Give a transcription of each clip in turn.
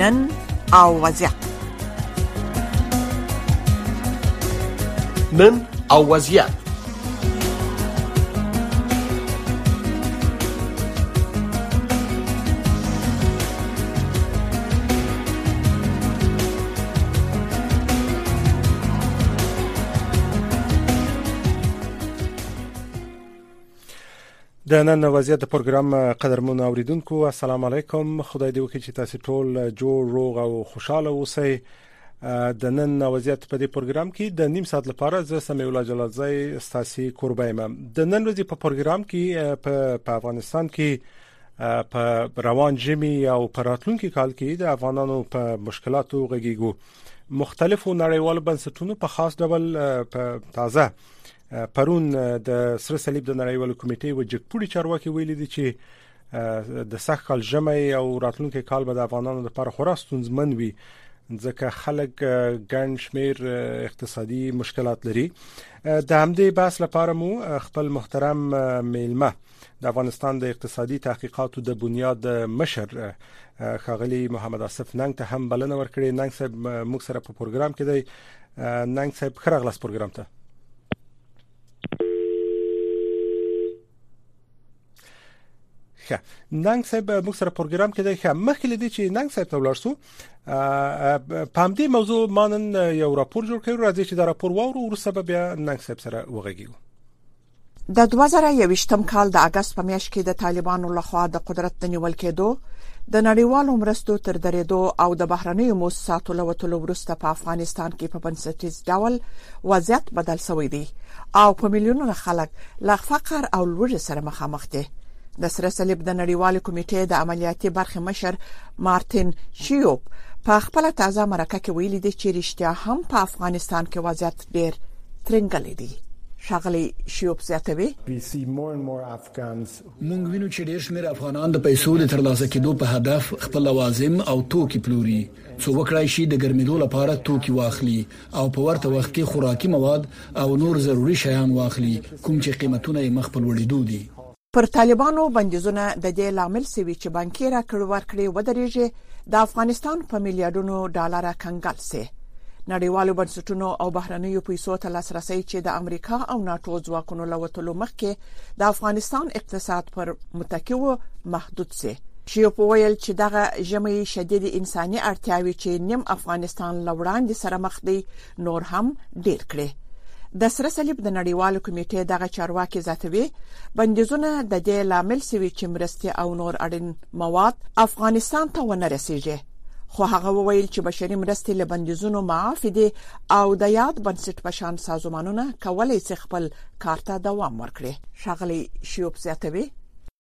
نن او وضعیت. نن او وضعیت. د نن وضعیت د پروګرام قدرمن اوریدونکو السلام علیکم. خدای دې وکړي چې تاسو ټول جوړ روغ او خوشاله اوسئ. د نن وضعیت په دې پروګرام کې د نیم ساعت لپاره زه سمیع الله جلالزی ستاسو قربایم. د نن ورځې په پروګرام کې په افغانستان کې په روان ژمي او په راتلونکي کال کې د افغانانو په مشکلاتو غږیږو. مختلفو نړیوالو بنسټونو په خاص ډول په تازه پرون د سره صلیب د نړیوالو کمیټې و جګپوړي چارواکي ویلي دي چې د سخت کال ژمي او راتلونکي کال به د افغانانو لپاره خورا ستونزمن وي ځکه خلک ګڼ شمیر اقتصادي مشکلات لري. د همدې بحث لپاره مو خپل محترم میلمه د افغانستان د اقتصادي تحقیقاتو د بنیاد مشر ښاغلي محمد آصف ننګ ته هم بلنه ورکړې. ننګ صاحب موږ سره په پروګرام کې دی. ننګ صاحب ښه راغلاست پروګرام ته. ننګ صاحب موږ سره پروګرام کې دی. مخکې لدی چې ننګ صاحب ته ولاړ په همدې موضوع مانن یو راپور جوړ کړو. راځي چې دا راپور واورو وروسته بیا ننګ صاحب سره وغږیږو. د 2021م کال د اگست په میاشت کې د طالبانو لخوا د قدرت د نیول کېدو د نړیوالو مرستو تر درېدو او د بهرنیو موسساتو له وټولو وروسته په افغانستان کې په بنسټیز ډول وضعیت بدل شوی دی او په میلیونونو خلک له فقر او لوږې سره مخامخ دي. د سره صلیب د نړیوالې کمیټې د عملیاتي برخې مشر مارتین شیوب په خپل تازه مرکه کې ویلي دی چې رښتیا هم په افغانستان کې وضعیت ډېر ترنګلی دی. ښاغلی شیوب زیاتوي مونږ وینو چې ډېر شمېر افغانان د پیسو د ترلاسه کېدو په هدف خپل لوازم او توکي پلوري څو وکړای شي د ګرمېدو لپاره توکي واخلي او په ورته وخت کې خوراکي مواد او نور ضروري شیان واخلي کوم چې قیمتونه یې مخ په لوړېدو دي. پر طالبانو بندیزونه د دې لامل سوي چې بانکي راکړې ورکړې ودرېږي د افغانستان په میلیارډونو ډالر کنګل سي. نړیوالو بنسټونو او بهرنیو پیسو ته لاسرسي چې د امریکا او ناتو ځواکونو له وټولو مخکې د افغانستان اقتصاد پر متکیو محدود سي. شیوب ویل چې دغه ژمي شدید انساني اړتیاوې چې نیم افغانستان لوړاندې سره مخ دی نور هم ډېر کړي. د سره صلیب د نړیوالو کمیټې دغه چارواکي زیاتوي بندیزونه د دې لامل سوي چې مرستې او نور اړین مواد افغانستان ته ونه رسیږي. خو هغه وویل چې بشري مرستې له بندیزونو معاف دي او د یاد بنسټ په شان سازمانونه کولای شي خپل کار ته دوام ورکړي. ښاغلی شیوب زیاتوي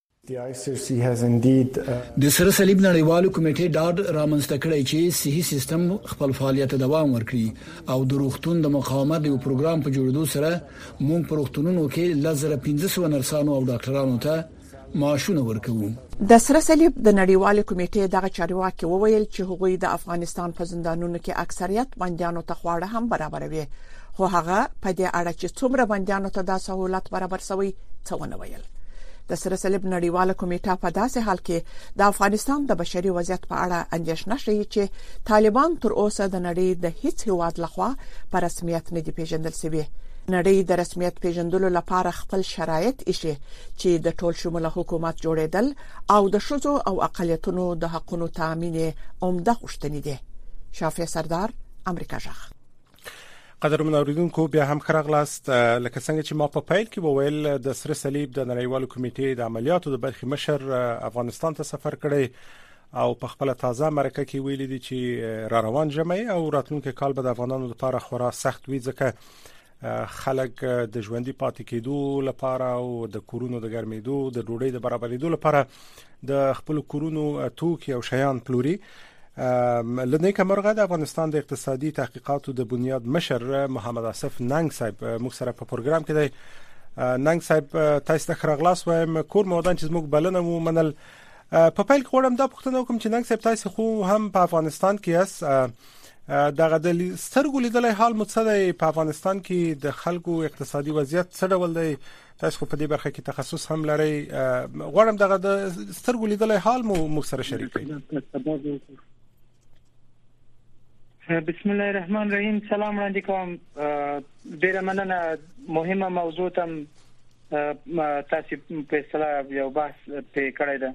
د سره صلیب نړیوالو کمیټې ډاډ رامنځته کړی چې صحي سیستم خپل فعالیت دوام ورکړي او د روغتون د مقاومت یو پروګرام په جوړېدو سره موږ په روغتونونو کې 1500 نرسانو او ډاکټرانو ته معاشونه ورکوو. د سره صلیب د نړیوالې کمیټې دغه چارواکي وویل چې هغوی د افغانستان په زندانونو کې اکثریت بندیانو ته خواړه هم برابروي خو هغه په دې اړه چې څومره بندیانو ته دا سہولت برابر شوی څه ونه ویل. د سره صلیب نړیواله کمیټه په داسې حال کې د افغانستان د بشري وضعیت په اړه اندېښنه شوی چې طالبان تر اوسه د نړۍ د هیڅ هیواد لخوا په رسمیت نه دی پیژندل شوی. نړۍ د رسمیت پیژندلو لپاره خپل شرایط ایښي چې د ټول شموله حکومت جوړېدل او د ښځو او اقلیتونو د حقوقو تامین عمده غوښتنې دي. شافعي سردار، امریکا جغ. قدرمن اوریدونکو بیا هم خراغلاست. لکه څنګه چې ما په پیل کې وویل د سره صلیب د نړیوالو کمیټې د عملیاتو د برخې مشر افغانستان ته سفر کړی او په خپل تازه مرکه کې ویلي دي چې را روان ژمي او راتلونکي کال به د افغانانو لپاره خورا سخت وي ځکه خلک د ژوندۍ پاتې کېدو لپاره او د کورونو د ګرمېدو د ډوډۍ د برابرېدو لپاره د خپل کورونو توکي او شیان پلوري. لنیک مرغه د افغانستان د اقتصادي تحقیقاتو د بنیاد مشر محمد آصف ننګ صاحب موږ سره په پروګرام کې دی. ننګ صاحب تاسو ته خراغلاس وایم. کور مودان چې موږ بلنه مو منل. په پیل کې وړم دا پوښتنه وکم چې ننګ صاحب تاسو خو هم په افغانستان کې یاست. دغه د سترګو لیدلې حال متصدی په افغانستان کې د خلکو اقتصادي وضعیت څه ډول دی؟ تاسو په دې برخه کې تخصص هم لرئ. غواړم دغه د سترګو لیدلې حال مو سره شریک کړئ. بسم الله الرحمن الرحیم. سلام وړاندې کوم. ډیره مننه. مهمه موضوع تم تاسو په اصطلاح یو بحث په کړی ده.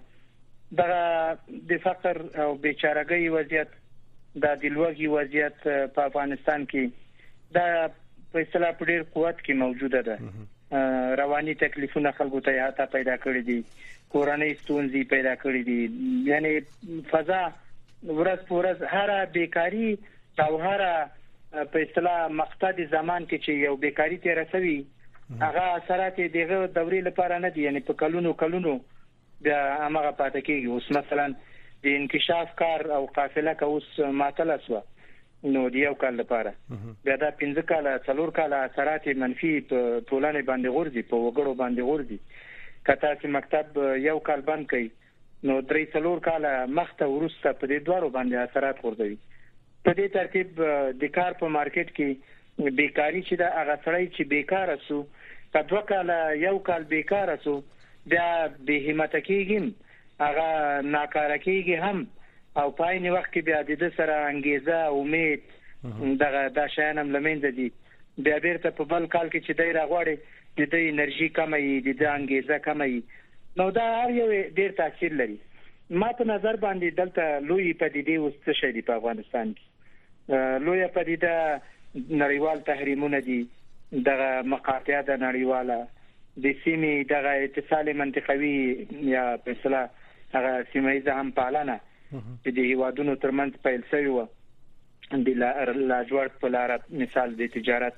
د فقر او بیچارهګۍ وضعیت، د لوږې وضعیت په افغانستان کې دا په اصطلاح په ډیر قوت کې موجوده ده. رواني تکلیفونه خلکو ته حتی پیدا کړی دي، کورنۍ ستونزې پیدا کړی دي. یعنی فضا ورځ په ورځ هر بیکاری او هر په اصطلاح مقصد زمان کې چې یو بیکاری تیر رسوي هغه اثرات دغه دورې لپاره نه دي، یعنی په کلونو بیا هغه پاتې کیږي. اوس مثلا د انکشاف کار او قافله که اوس معطل شو نو د یو کال لپاره بیا دا 15 کال 4 کال اثرات منفي په ټولنې باندې غورځي، په وګړو باندې غورځي. کته چې مکتب یو کال بند کړي نو 3-4 کال مخته ورسته په دې دوارو باندې اثرات غورځي. په دې ترتیب د کار په مارکیټ کې بیکاری چې دا هغه سړی چې بیکار شو په 2 کال یو کال بیکار شو بیا به همت کېږي، هغه ناکاره کېږي هم، او پاین وخت کې بیا د سره انګیزه امید دغه د شانم لمنځ دي. بیا بیرته په بل کال کې چې دای راغواړي د انرژي کمي، د انګیزه کمي. نو دا هر یو ډیر تاثیر لري. ما په نظر باندې دلته لوی پدیدې وسته شي په افغانستان کې. لوی پدیده نړیوال تحریمونه دي، دغه مقاطعه د نړیواله د سیمې دغه اتصال منطقوي یا په اصطلاح هغه سیمایي هم پالنه چې د هیوادونو ترمنځ پیل شوی و. د لاجورد په لار مثال د تجارت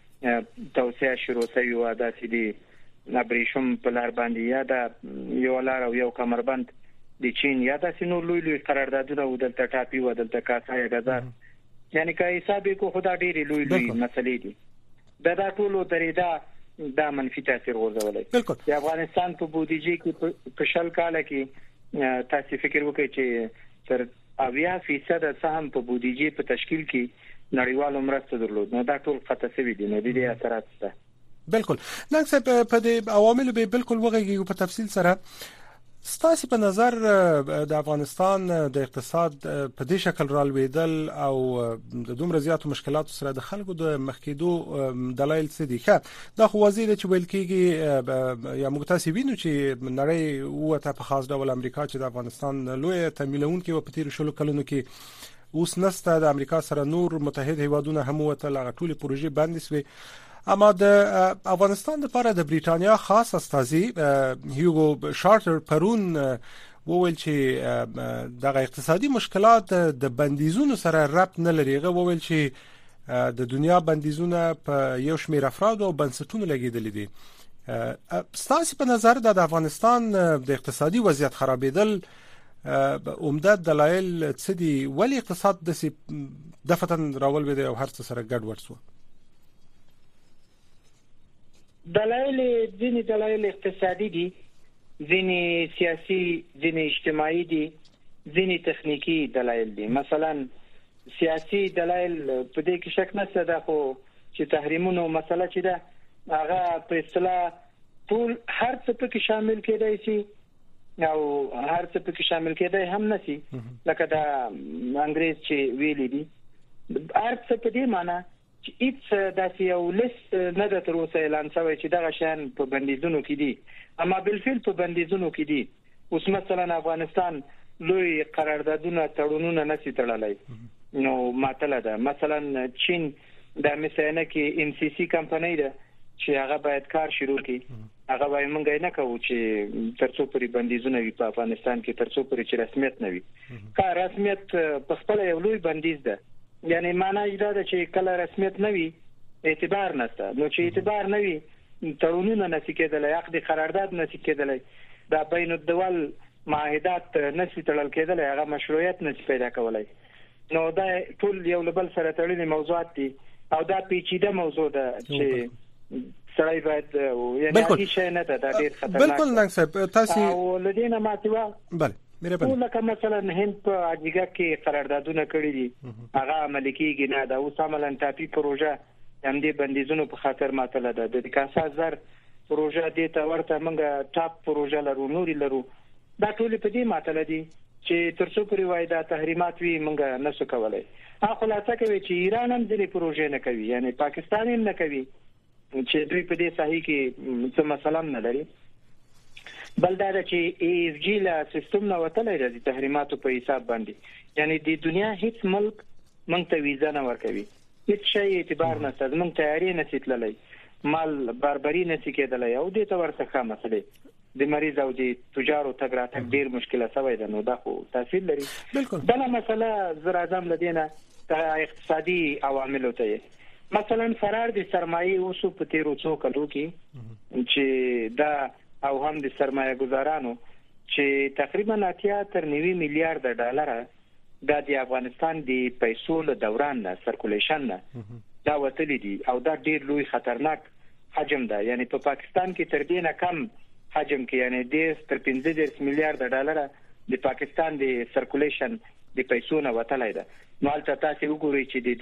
توسعه شروع شوی و، د سیدي نبریشم په لار باندې یا د یو لار او یو کمربند د چین یا د سينو لوی قراردادونه و دلته ټاپي و دلته کاسای غزا، یعنی که حساب کو خدا ډېری لوی مسلې دي. دا ټولو درېدا دا منفي تاثیر غورځولای. د افغانستان په بودیجه کې په شل کال کې تاسو فکر وکړئ چې تر 80% سهم په بودیجه په تشکیل کې نړیوالو مرسته درلود. نو دا ټول قطع شوی دي. نو د دې اثرات څه؟ بالکل نقص په دې عوامل به بالکل وغږیږي په تفصیل سره. ستاسو په نظر د افغانستان د اقتصاد په دې شکل رالویدل او د دومره زیاتو مشکلاتو سره د خلکو د مخکېدو دلایل څه دي؟ دا خو وزیر چې ویل کېږي یا موږ تاسو وینو چې نړۍ وته په خاص ډول امریکا چې د افغانستان لوی تمویلون کې په تیر شلو کلونو کې اوس نسته، د امریکا سره نور متحد هیوادونه هم وته لا ټولې پروژې بندې شوې. اما د افغانستان لپاره د بریټانیا خاص استازي هیوګو شارټر پرون وویل چې دغه اقتصادي مشکلات د بندیزونو سره ربط نه لري. هغه وویل چې د دنیا بندیزونه په یو شمېر افراد او بنسټونو لګیدل دي. ستاسو په نظر د افغانستان د اقتصادي وضعیت خرابېدل عمده دلایل څه دي؟ ولی اقتصاد د دفتن راول وي او هر څه سره ګډ ورسو؟ ځینې دلایل اقتصادي دي، ځینې سیاسي، ځینې اجتماعي دي، ځینې تخنیکی دلایل دي. مثلا سیاسي دلایل په دې کې شک نشته ده خو چې تحریمونو مسله چې ده هغه په اصطلاح ټول هر څه پکې شامل کېدای شي او هر څه پکې شامل کېدای هم نشي، لکه دا انګريز چې ویلي دي. هر څه په دې معنی چې هیڅ داسې یو لیست نه ده تر اوسه اعلان شوی چې دغه شیان په بندیزونو کې دي، اما بالفعل په بندیزونو کې دي. اوس مثلا افغانستان لوی قراردادونه تړونونه نشي تړلای، نو ماته ده. مثلا چین د مثانه کې ام سی سی کمپنۍ ده چې هغه باید کار شروع کړي، هغه وایي مونږ نه کوو چې ترڅو پرې بندیزونه وي په افغانستان کې، ترڅو پرې چې رسمیت نه وي. کا رسمیت په خپل یو لوی بندیز ده، یعنی معنی دا ده چې کله رسمیت نه وي اعتبار نشته. نو چې اعتبار نه وي تړونونه نشي کېدلای، عقد قرارداد نشي کېدلای، دا بین الدول معاهدات نشي تړل کېدلای، هغه مشروعیت نشي پیدا کولای. نو دا ټول یو بل سره تړلي موضوعات دي او دا پیچیده موضوع ده چې سړی باید یعنی هیڅ شي نه ده، دا ډیر خطرناک. بالکل نن صاحب تاسو ولدينا ماتوا بله لکه مثلا هند په اجیګه کې قراردادونه کړی دي، هغه عملي کېږي نه. دا اوس عملاً ټاپي پروژه هم دې بندیزونو په خاطر ماتله ده. د کاسا زر پروژه دې ته ورته موږ ټاپ پروژه لرو، نوري لرو، دا ټول په دې ماتله دي چې ترڅو پورې وای دا تحریمات وي موږ نه څه کولای. خلاصه کوي چې ایران هم دې پروژې نه کوي، یعنی پاکستان هم نه کوي چې دوی په دې ساحې کې څه مسله نه لري. بل دا چې ای اف جی لا سیستم نه وتلې د تحریماتو په حساب باندې، یعنی د دنیا هیڅ ملک موږ ته ویزا نه ورکوي، هیڅ شی اعتبار نه ستاسو موږ تیاری نه سیتللی، مال بربري نه کېدلی، او دې ته ورڅخه مسله د مریض او د تجارو تګ راتګ ډیر مشکله شوی ده. نو دا خو تاثیر لري. بل مسله زر اعظم لدینه اقتصادي عوامل ته، مثلا فرار د سرمایي اوسو په تیرو څو کلو کې چې دا او هم د سرمایه گزارانو چې تقریبا 80 تر 90 میلیارډ ډالر د افغانستان د پیسو له دوران نه سرکولیشن نه دا وتلی دي، او دا ډیر لوی خطرناک حجم ده. یعنی په پاکستان کې تر دې نه کم حجم کې، یعنی 10 تر 15 میلیارډ ډالر د پاکستان د سرکولیشن د پیسو نه وتلی ده. نو البته تاسو وګورئ چې د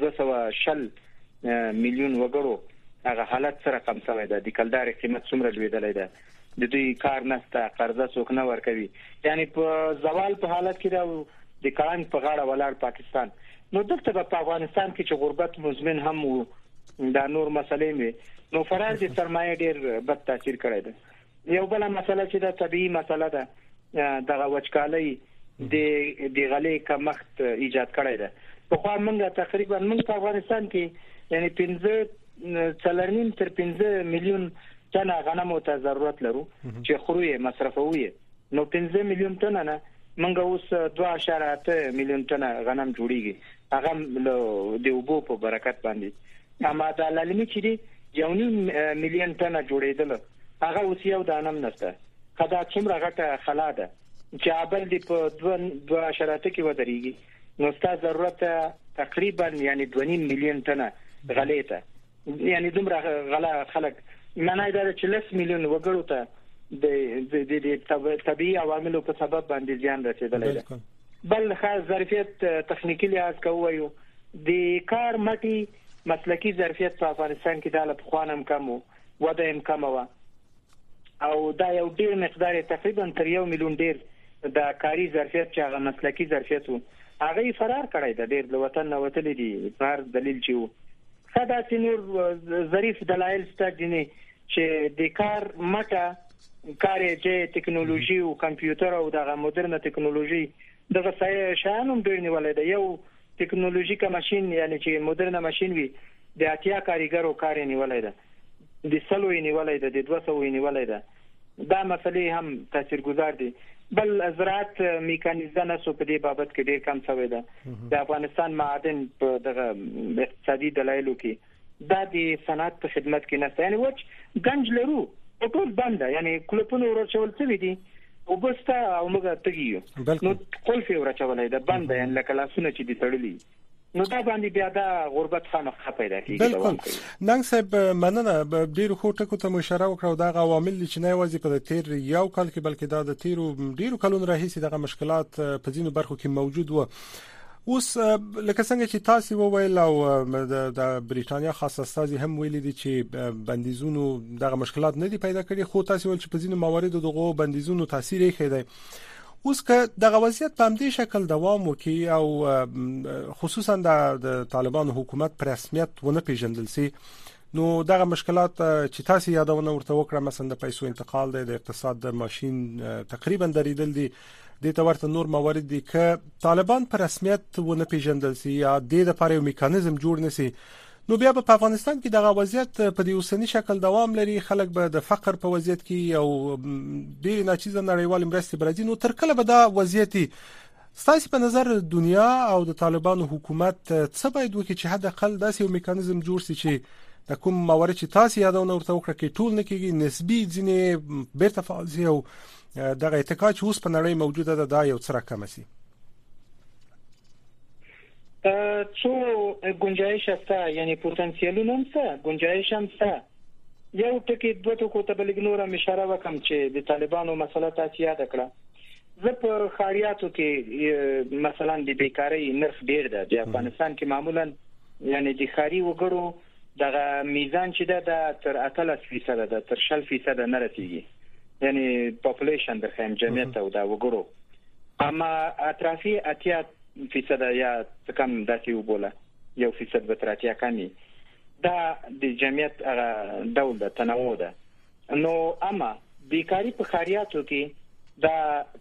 260 میلیون وګړو هغه حالت سره کم شوی ده، د کلدار قیمت څومره لویدلی ده، د دوی کار نشته، قرضه څوک نه ورکوي، یعنی په زوال په حالت کې دا د کان په غاړه ولاړ پاکستان. نو دلته په افغانستان کې چې غربت مزمن هم وو، دا نور مسلې مې نو فرار د سرمایه ډیر بد تاثیر کړی ده. یو بل مسله چې د طبيعي مسله ده، د وچکالۍ د غلې کمښت ایجاد کړی ده. په خو موږ تقریبا په افغانستان کې یعنی 15 تر 15 میلیون ټنه غنمو ته ضرورت لرو چې خوري مصرفوي. نو 15 میلیون ټنه نه موږ اوس 2.8 میلیون ټنه غنم جوړیږي، هغه د اوبو په برکت باندې. اما د لالمي چې دی 1 میلیون ټنه جوړېدل، هغه اوس یو دانم نشته. کدا څومره غټه خلا ده چې ابل دی په 2.8 کې ودرېږي، نو ستاسو ضرورت تقریبا یعنی 2 میلیون ټنه غلې ته، یعنی دومره غلا خلک معنی دا چې 10 میلیون وګړو ته د طبيعي عواملو په سبب باندې زیان رسیدلی ده. بل خاص ظرفیت تخنیکی لحاظ کوو، د کار مټي مسلکی ظرفیت په افغانستان کې د لپخوانم کم وده هم کم و، او دا یو ډیر مقدار تقریبا تر 1 میلیون ډیر د کاری ظرفیت چې هغه مسلکی ظرفیت وو هغه فرار کړی د ډیر د وطن نه وتلی دي. پر دلیل چې خدا چې نور ظریف دلایل ستګنی چې د کار مټه کاري چې ټکنالوژي او کمپیوټر او دغه مدرنه ټکنالوژي دغه شایانم ډیر نیولای دی. یو ټکنالوژیکا ماشين یعنی چې مدرنه ماشين وي د اتیا کاریګرو کار نیولای دی، د سلو نیولای دی، د 200 نیولای دی. دا مسلې هم تاثیرګذار دي. بل زراعت میکانیزه نسو په دې بابت کې ډیر کم شوی ده. د افغانستان معادن په دغه اقتصادي دلایلو کې دا د صنعت په خدمت کې نه، یعنی وچ گنج لرو ټول بنده، یعنی کلپونه ورچول څه دي او بستا او موږ تګیو نو قلف ورچولای ده بنده، یعنی لکه لاسونه چې دي تړلي، نو دا باندې بیا دا غربت خامخا پیدا کیږي. بالکل نن صاحب مننه، ډیرو خوټکو ته مشوره وکړو. دا عوامل چې نه وځي په تیر یو کال کې بلکې دا د تیرو ډیرو کلونو راهیسې دغه مشکلات په ځینو برخو کې موجود و. اوس لکه څنګه چې تاسو وویل او د بریټانیا خاص استازي هم ویلي دي چې بندیزونو دغه مشکلات نه دي پیدا کړي، خو تاسو ول چې په ځینو مواردو دغه بندیزونو تاثیر یې خېدای. اوس که دغه وضعیت په همدې شکل دوام وکړي او خصوصا د طالبانو حکومت پر رسمیت ونه پیژندل سي، نو دغه مشکلات چې تاسو یادونه ورته وکړه، مثلا د پیسو انتقال دی، د اقتصاد د ماشين تقریبا دریدل دي، د تورته نور موارد دي که طالبان پر رسمیت ونه پیژندل سي یا د لپاره یو میکانیزم جوړ نشي، نو بیا په افغانستان کې دغه وضعیت په دې اوسنی شکل دوام لري. خلک به د فقر په وضعیت کې او ډیر ناچیزه نړیوال مرستې برازي. نو تر کله به دا وضعیت ستاسو په نظر دنیا او د طالبانو حکومت څه باید وکړي چې حد اقل داسې یو میکانیزم جوړ شي چې د کوم موارد چې تاسو یادونه ورته وکړه کې ټول نه کېږي، نسبی ځینې بیرته فعال شي او دغه اتکا چې اوس په نړۍ موجوده ده دا یو څه راکم شي؟ څو گنجائش شته، یعنی پوتنسیالونه شته، گنجائش هم شته. یو ټکی دوه ټکو ته بلګنوره اشاره وکم چې د طالبانو مسله تاسو یاد کړه. زه په خاریاتو کې مثلا د بیکاری نرخ ډیر ده د افغانستان کې، معمولا یعنی د خاري وګړو دغه میزان چې ده تر 18% ده، تر 20% نه رسیږي، یعنی پاپولیشن د خیم جمعیت او د وګړو. اما اطرافي 80% یا کم داسې وبوله 1% به تر 80 کمی دا د جمعیت ډول د تنوع ده نو اما بیکاری په خاریاتو کې دا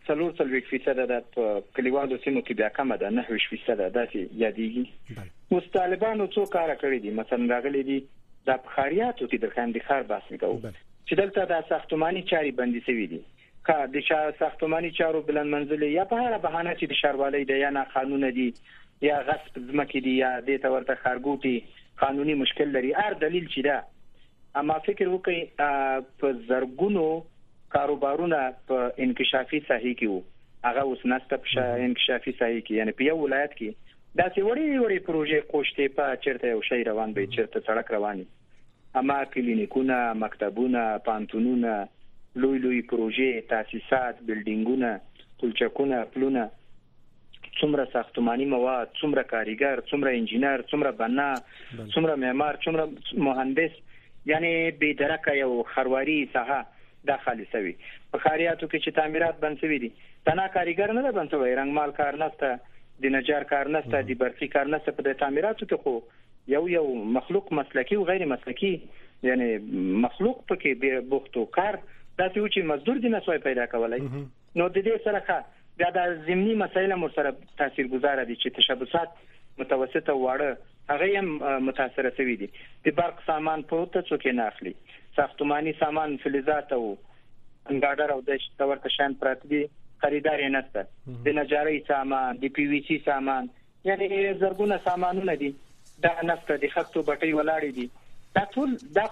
40% د کلیوالو سیمو کې بیا کم ده 9% داسې یادېږي اوس طالبانو څو کار کړی دي مثلا راغلي دي د خاریاتو کې د خاندخار بحث کوي چې دلته د ساختماني چاري بندي شوی دي کا د ساختماني چارو بلند منزلي یا په هر بهانه چې د شاروالۍ د یا نه قانون دي یا غصب ځمکې دي یا د تورته خارګوټي قانوني مشکل لري هر دلیل چې دا اما فکر وکړي په زرګونو کاروبارونه په انکشافي ساحې کې وو هغه اوس نسته په انکشافي ساحې کې یعنی په یو ولایت کې دا چې وړي پروژې کوشته په چیرته یو شی روان به چیرته سړک رواني اما کلینیکونه مکتبونه پانتونونه لوی پروژې تاسیسات بلډینګونه پلچکونه پلونه څومره ساختماني مواد څومره کاریګر څومره انجینر څومره بنا څومره معمار څومره مهندس یعنی به درکه یو خرواري ساحه داخلي سوي په خاریاتو کې چې تعمیرات بنسوي دي تنا کاریګر نه بنسوي رنگمال کار نشته د نجار کار نشته د برقي کار نشته په تعمیراتو کې خو یو مخلوق مسلکی او غیر مسلکی یعنی مخلوق پکې به بوختو کار دا چې مزدور دي نسوي پیدا کولای نو د دې سره دا ضمني مسایل مر سره تاثیرګذار دي چې تشبثات متوسطه واړه هغه هم متاثر شوي دي د برق سامان پروت څوک نه اخلي ساختماني سامان فلزات او انګاډر او د تورته شان پراته دي خریدار یې نشته د نجاري سامان د پی وی سی سامان یعنی زرګونه سامانونه دي دا نفته د خطو بټي ولاړې دي دا ټول د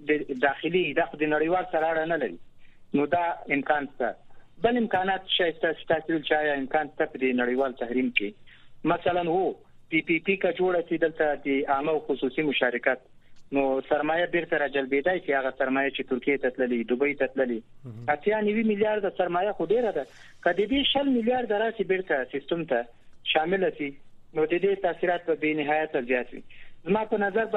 داخلي د نړیوال سره نه لري نو دا امکان شته بل امکانات شته چې امکان شته په نړیوال تحریم کې مثلا وو پی پی پی کا جوړه چې دلته د عامه او خصوصي مشارکت نو سرمایه بیرته راجلبېدای چې هغه سرمایه چې ترکیه ته تللی دوبۍ ته تللی 90 میلیارډ سرمایه خو ډیره ده کله دې 60 میلیارډ راځي بیرته سیستم ته شامل شي نو د دې تاثیرات په بې نهایت زیات وي زما په نظر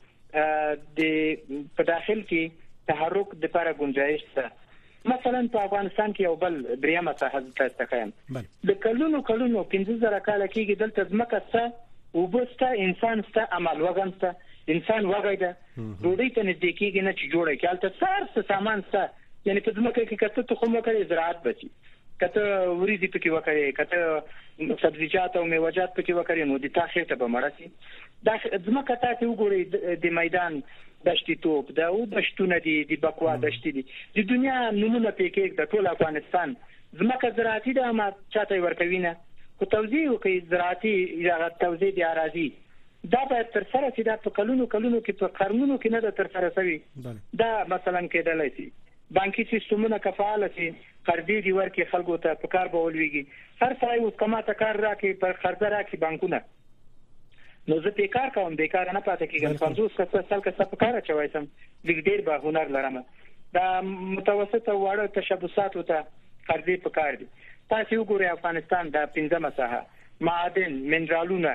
باندې د په داخل کې تحرک د لپاره گنجائش ده مثلا په افغانستان کې یو بل دریمه ساحه تخیم د کلونو 15000 کال کېږي دلته ځمکه سته وبسته انسان سته عمل وګنسته انسان وګایده ډوډۍ ته نږدې کېږي نه چې جوړه کېالته سار سامان سته یعنی په ځمکه کې کته تخم وکړي زراعت بچي کته ورېدي پکې وکړي کته سبزیجات او میوه‌جات پکې وکړي نو د تاخیر ته به مړسي دا ځمکه ته وګوري د میدان دشتي توپ دا او دشتونه دي د بکوا دشتي دي د دنیا نمونه پکې د ټول افغانستان ځمکه زراعتي ده ما چاته ورکوینه کو توزیع کوي زراعتي یا توزیع دي اراضي دا به تر سره چې دا په کلونو کې په قرنونو کې نه تر سره شوی دا مثلا کېدلای شي بانکي سیستمونه کفاله شي قرضې دی ورکې خلکو ته په کار به ولويږي هر ځای اوس کماته کار راکې پر قرضه راکې بانکونه نو زه بیکار کوم بیکار نه پاتې کېږم 50 سال کې په کار چوي سم ډېر به هنر لرم دا متوسطه واړه تشبثات ته قرضې په کار دي تاسو وګورئ افغانستان دا 15 ساحه معادن منرالونه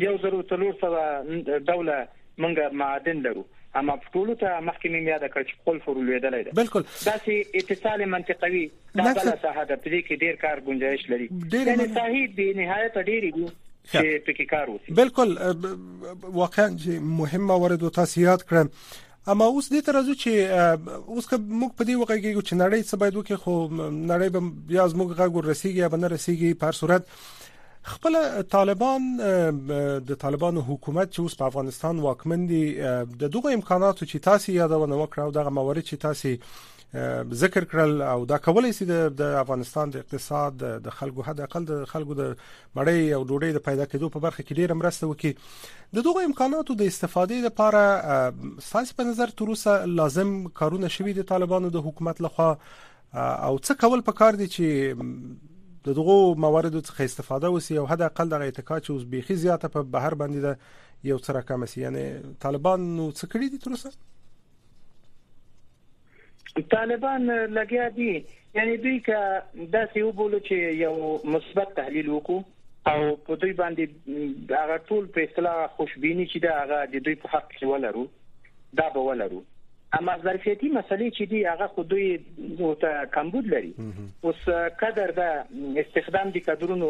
1300 دوله منګه معادن لرو اما ټول ته مخکې مې یاد کړ چې خپل فرول ویدلای ده بالکل دا چې اتصال منطقوي دا بل ساحه د پدې کې ډیر کار گنجائش لري یعنی صحیح به نهایت ډیری دي چې پکې کار وشي بالکل واقعا مهم موارد او تاسیات کړم اما اوس دې ترازو چې اوس که موږ په دې وګورو چې نړۍ څه باید وکړي خو نړۍ به بیا زموږ غږ ورسیږي یا به نه رسیږي په هر صورت خپل طالبان د طالبانو حکومت چې اوس په افغانستان واکمن دي د دغه امکاناتو چې تاسو یادونه وکړو دغه موارد چې تاسو ذکر کړل او دا کولای شي د افغانستان د اقتصاد د خلکو حد اقل د خلکو د مړی او ډوډۍ د پیدا کېدو په برخه کې ډېر مرسته وکړي د دغه امکاناتو د استفادې لپاره ساس په نظر تر اوسه لازم کارونه شوي د طالبانو د حکومت لخوا او څه کول پکار دي چې دغه موارد څخه استفاده وسی او حد اقل د اتکا چې اوس بيخي زیاته په بهر باندې ده یو څه رقم سي یعنی طالبان نو څه کړی دي تر اوسه طالبان لګیا دي یعنی دوی کا داسې وبولو چې یو مثبت تحلیل وکړو او په دوی باندې هغه ټول په اصطلاح خوشبینی چې دا هغه د دوی په حق کې ولرو دا به ولرو اما ظرفیتي مسلې چې دی هغه خو دوی ته کمبود لري. اوس قدر د استخدام دي کادرونو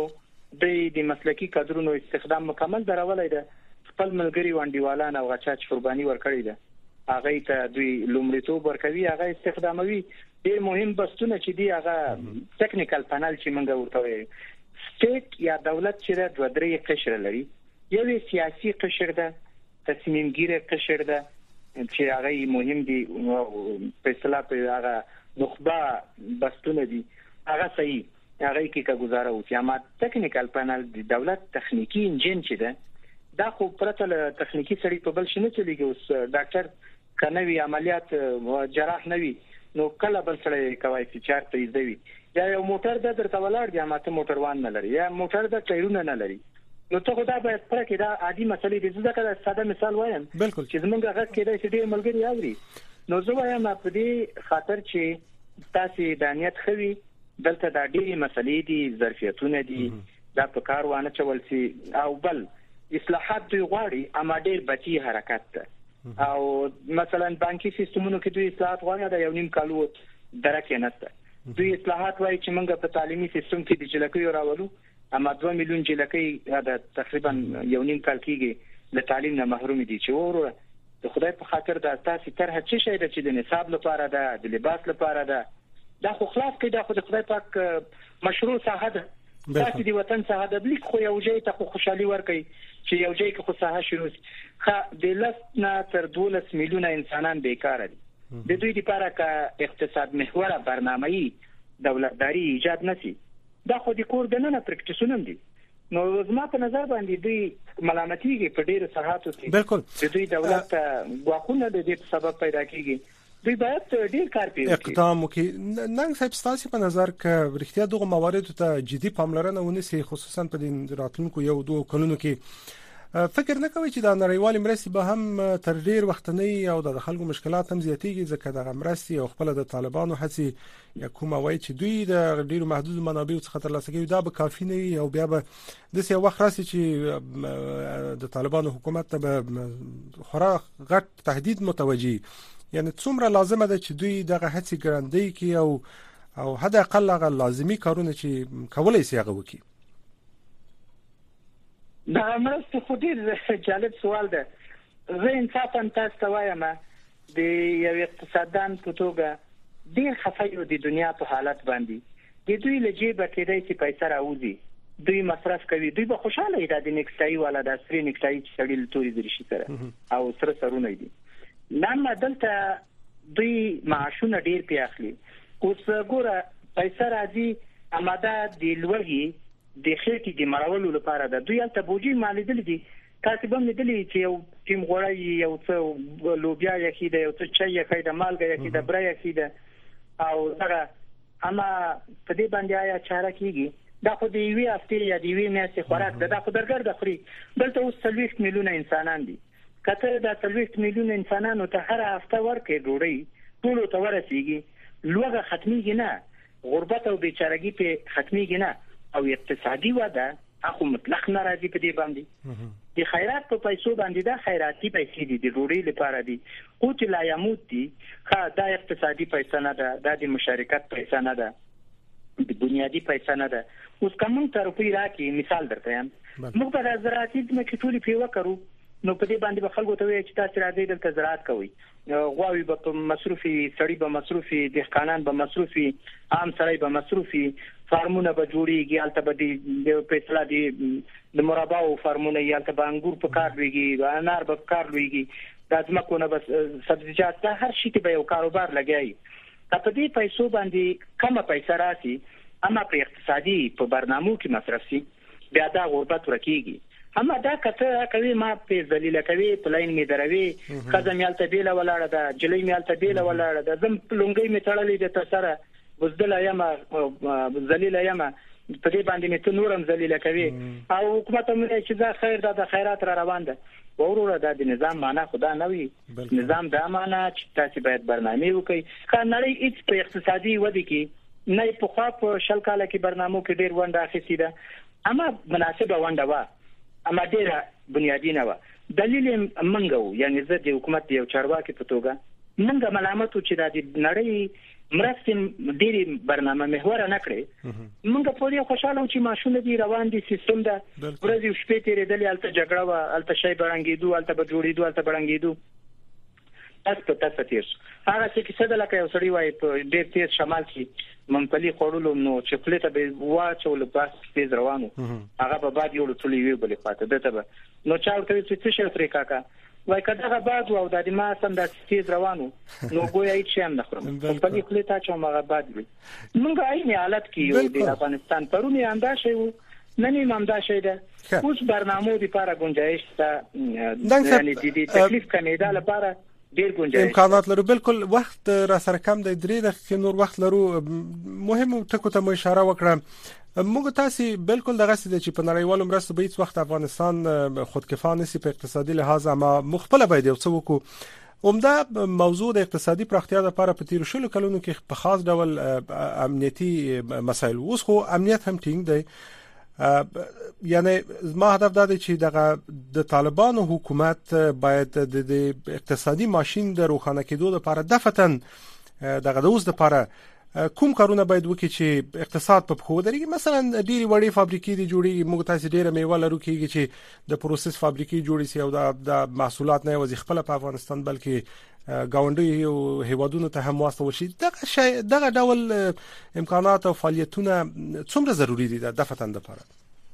د مسلکی کادرونو استخدام مکمل درولای ده. خپل ملګری وانډیوالان او غچاچ قرباني ورکړي ده. هغه ته دوی لومړیتوب ورکوي، هغه استخداموي. ډیر مهم بحثونه چې دی هغه ټیکنیکل پانل چې موږ ورته وایو. سټیټ یا دولت چې د دوه درې قشر لري. یو سیاسي قشر ده، تصمیم ګیری قشر ده چې هغه مهم دي په اصطلاح په هغه نخبه بحثونه دي. هغه صحیح هغه کې کا گزاره وکي. اما ټیکنیکل پانل د دولت تخنیکی انجن چې ده دا خو پرته له تخنیکی سړي په بل شنه چلیږي. اوس ډاکټر کنوي عملیات جراح نوي نو کله بل سړی کوي چې چارته ایزوي. یا یو موټر د درته ولاړ دی اما ته موټر وان نه لري، یا موټر د ټایرونه نه لري. نو ته خدای باید پر کې دا عادي مسلې دي. زه دا ساده مثال وایم چې زمونږ هغه کې د ډېر ملګری اوري. نو زه وایم په دې خاطر چې تاسو د نیت خوي دلته د ډېری مسلې دي، ظرفیتونه دي، دا په کار وانه چول سي او بل اصلاحات دوی غواړي اما ډېر بچي حرکت ده. او مثلا بانکي سیستمونو کې دوی اصلاحات غواړي دا یو نیم کالو درکه نشته. دوی اصلاحات وایي چې موږ په تعلیمي سیستم کې د جلکې راولو اما 2 میلیون جلکې دا تقریبا یو نیم کال کېږي له تعلیم نه محروم دي. چې وروره د خدای په خاطر د اساسي طرح څه شي د چې د نصاب لپاره ده، د لباس لپاره ده، دا خو خلاص کې دا خو د خدای پاک مشروع ساحه ده. تاسو د وطن څخه د بلیک خو یو ځای ته خوشحالي ورکړي چې یو ځای کې خو ساحه شروع شي. د لسنا تر 12 میلیونه انسانان بیکاره دي. د دوی لپاره که اقتصاد محوره برنامه‌ای دولتداري ایجاد نشي دا خو د کور دننه پریکټیسونه دي. نو زما په نظر باندې دوی ملامتيږي په ډیرو ساحاتو کې. بالکل د دوی دولت غواخونه د دې سبب پیدا کیږي. دوی باید ډیر کار کوي. اقدام وکړي. نن صاحب ستاسو په نظر کې رښتیا دغه موارد ته جدي پاملرنه ونیسي، خصوصا په د راتلونکو 1-2 کلونو کې. فکر نه کوي چې د نړیوال مرستې به هم تر ډیر وخت نه او د خلکو مشکلات هم زیاتېږي، ځکه د مرستې او خپل د طالبانو هڅې یا کومه وایي چې دوی د ډیرو محدود منابعو څخه ترلاسه کوي دا به کافي نه وي او بیا به د څه وخت راسي چې د طالبانو حکومت ته به خورا غټ تهدید متوجي. یعنی څومره لازمه ده چې دوی دغه هڅې ګرندې کوي او حد اقل هغه لازمي کارونه چې کولای شي هغه وکړي. دا مرسته خو ډیر جالب سوال ده. زه انصافا تاسو ته وایم د یو اقتصاددان په توګه ډیر خفه یو د دنیا په حالت باندې. د دوی له جیبه کېدای چې پیسې راوځي، دوی مصرف کوي، دوی به خوشاله وي د نیکسټای والا د سری نیکسټای چې سړی توري درشي سره او سره سرونه دي. نن دلته دوی معاشونه ډیر پیاخلي. اوس ګوره پیسې راځي اماده د لوږی د خېټې د مرولو لپاره ده. دوی البته بوجي مالیدل دي. تاسو به مدلي چې یو ټیم غوړی یو څه لوبیا یخي ده، یو څه چای یخي ده، مالګه یخي ده، برای یخي ده او دغه اما په دې باندې آیا چاره کیږي. دا خو د یوې هفتې یا د یوې میاشتې خوراک ده. دا خو درګرده خوري. دلته اوس 30 میلیونه انسانان دي. کته دا 30 میلیونه انسانانو ته هر هفته ورکې ډوډۍ ټول ته ورسیږي. لوږه ختميږي نه، غربت او بیچارهګي په ختميږي نه او اقتصادي وده اخو مطلق ناراضي په دې باندې. د خیرات په پیسو باندې دا خیراتي پیسې دي، د ډوډۍ لپاره دي، قوت لا يموت دي. دا اقتصادي پیسې نه ده، دا د مشارکت پیسې نه ده، د بنیادی پیسې نه ده. اوس کوم تر په راکې مثال درته یم. موږ په زراعتي ځمکې ټولې پیوه کړو نو په دې باندې به خلکو ته وایي چې تاسو راځئ دلته زراعت کوئ. غواوي به مصرفي، سړی به مصرفي، دهقانان به مصرفي، عام سړی به مصرفي، فارمونه به جوړیږي. البته به د پیسلا د مرباو فارمونه یا البته به انګور په کار لويږي، انار په کار لويږي، د ځمکونه به سبزیجات، دا هر شي ته به یو کاروبار لګایي. په دې پیسو باندې کومه پیسې راسي اما په اقتصادي په برنامو کې مصرف شي بیا دا غربت ورکیږي. اما دا کته کوي ما په ذلیل کوي پلاین می دروي خزم یالته بیل ولاړه ده، جلی می یالته بیل ولاړه ده، زم لونګي می تړلې ده تر سره بزدل یم ذلیل یم په دې باندې می ته نورم ذلیل کوي او حکومت هم چې دا خیر ده د خیرات را روان ده. وروره دا د نظام معنا خدا نه وي. نظام دا معنا چې تاسو باید برنامه وکړي. خنړی هیڅ په اقتصادي ودی کې نه په خوا په شل کال کې برنامو کې ډیر ونده اخیستی ده اما مناسبه ونده وا اما ډیره بنیادی نه و. دلیل منګو یعنی زه د حکومت یو چارواکي په توګه موږ ملامت چې د نړۍ مرستې ډېری برنامه محور نه کړې. موږ په دې خوشاله چې ماشونه دي روان دي سیستم دا ورځې شپې تیرېدلې الته جګړه و الته شی برنګېدو الته به جوړېدو الته برنګېدو تاسو تیر هغه چې څه د لکه یو سړی وای په ډېر تیز شمال کې منپلی خورلو نو چپلیته به واچول بس تیز روانو هغه به بعد یو ټولې وی بلې خاطر دته به نو چا ورته څه شي ترې کاکا وای کداغه بعد او د ما سم د تیز روانو نو ګویا هیڅ هم نه خورم په دې خلیته چې هغه بعد وي موږ عین حالت کې یو د افغانستان پرونی انداشه وو نن هم دا شي ده اوس برنامه لپاره گنجائش ته یعنی د تکلیف کمیدا لپاره امکانات لرو. بالکل وخت را سره کم دی 3 دقیقې نور وخت لرو. مهم ټکو ته مو اشاره وکړه. موږ تاسو بالکل دغه څه چې په نړیوالو مرستو به هیڅ وخت افغانستان خودکفا نشي په اقتصادي لحاظ اما مخبله باید یو څه وکړو. عمده موضوع د اقتصادي پراختیا لپاره په تیر شلو کلونو کې په خاص ډول امنیتي مسایل اوس خو امنیت هم ټینګ دی. یعنی ما هدف دا دی چې د طالبانو حکومت باید د اقتصادي ماشین د روښانه کېدو لپاره دفتن دغه د اوس لپاره کوم کارونه باید وکړي چې اقتصاد په خو درېږي. مثلا ډېری وړې فابریکې دي جوړېږي موږ تاسو ډېره میوه لرو کېږي چې د پروسس فابریکې جوړې سي او د محصولات نه یوازې خپل په افغانستان بلکې گاونډي هیوادونو ته هم واسطه وشي. دغه ډول امکانات او فعالیتونه څومره ضروری دي د دفتن لپاره؟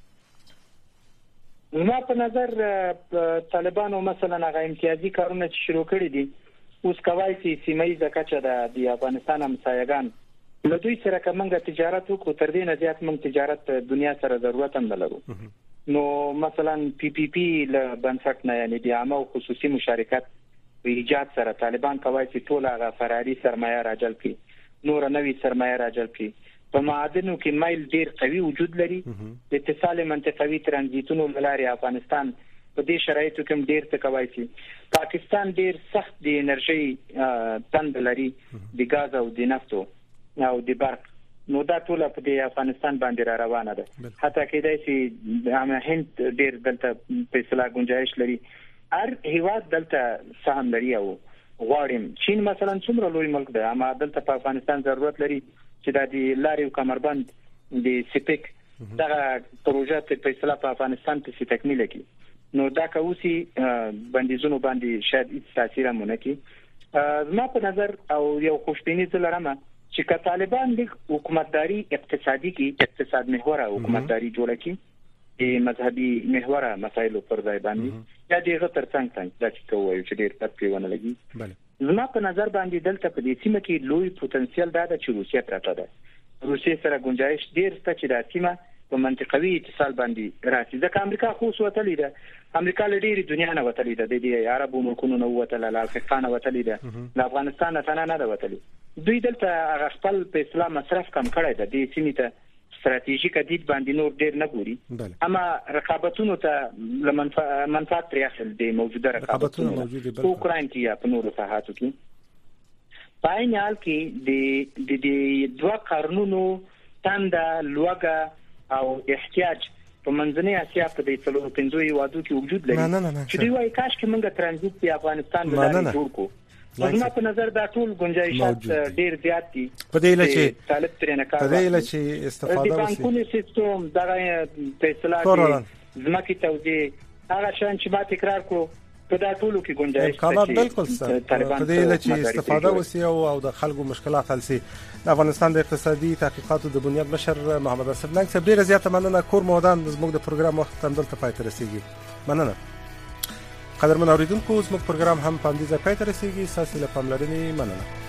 ما په نظر طالبانو مثلا هغه امتیازي کارونه چې شروع کړي دي اوس کوي چې سیمایي ځکه د افغانستان همسایگان له دوی سره کومه تجارت وکړو تر دې نه زیات موږ تجارت دنیا سره ضرورت هم لرو. نو مثلا PPP له بنسټ نه یعنی د عامه او خصوصي مشارکت په ایجاد سره طالبان کوي چې ټول هغه فراري سرمایه راجلب کړي نور نوې سرمایه راجلب کړي. په معادنو کې مایل ډیر قوي وجود لري. د اتصال منطقوي ترانزیتونو لارې افغانستان په دې شرایطو کې ډیر څه کوي چې پاکستان ډیر سخت د انرژي تند لري د غاز او د نفتو او د برق. نو دا ټول په د افغانستان باندې روانه ده. حتی کېدای شي د هند ډیر دلته په اصطلاح گنجائش لري. هر هیواد دلته سهم لري او غواړم چین مثلا څومره لوی ملک ده اما دلته په افغانستان ضرورت لري چې د لارې او کمربند د سپیک دغه پروژه په اصطلاح په افغانستان کې تکمیل کړي. نو دا کوسي بندیزونو باندې شاید هیڅ تاثیر هم نه کوي. زما په نظر او یو خوشبینی لرم چې طالبان د حکومتداري اقتصادي کې اقتصاد محور حکومتداري جوړه کړي د مذهبي محور مسایلو پر ځای باندې یا دغه ترڅنګ دا چې کوي چې ډیر تکلیف ونه لګي. زما په نظر باندې دلته په دې سیمه کې لوی پوتنسیل دا چې روسیه پراته ده. روسیه سره گنجائش ډیر ست چې د سیمه په منطقوي اتصال باندې راځي. ځکه امریکا خو وتلې ده امریکا لډيري دنیا نه وتلې ده د عربو ملکونو نه وتله له افغانستان وتلې ده له افغانستان نه ده وتلې. دوی دلته خپل په اسلام مصرف کم کړی ده د سیمې ته استراتیژیک دید باندې نور ډیر نه ګوري. اما رقابتونو ته منفعت پرې اخل دي موجوده رقابتونه په اوکرين کې یا په نورو ساحاتو کې. په عین حال کې د دوه قرنونو تنده لوګه او احتیاج په منځنۍ اسیا په دې څلورو پنځو هیوادو کې وجود لري چې دوی وايي کاش کې موږ ترانزیت په افغانستان باندې جوړ کو. زما په نظر دا ټول گنجائشات ډیر زیات دي په دې لچې طالب ترنه کار په دې لچې استفاده وشي. بانکونو سیستم دغه په اصطلاح کې زمکي توزیع هغه شان چې ما تکرار کړو په دا ټولو کې گنجائش امکانات بالکل سره په دې لچې استفاده وشي او د خلکو مشکلات حل شي. د افغانستان د اقتصادي تحقیقاتو د بنیاد بشر محمد اسد ننګ صاحب ډیر زیاته مننه. کور مودان زموږ د پروګرام وخت هم دلته پای ته رسیدي. مننه. قدرمن اوریدونکو زموږ پروګرام هم په دې ځای پای ته رسیدي. ساسي له پاملرنې مننه.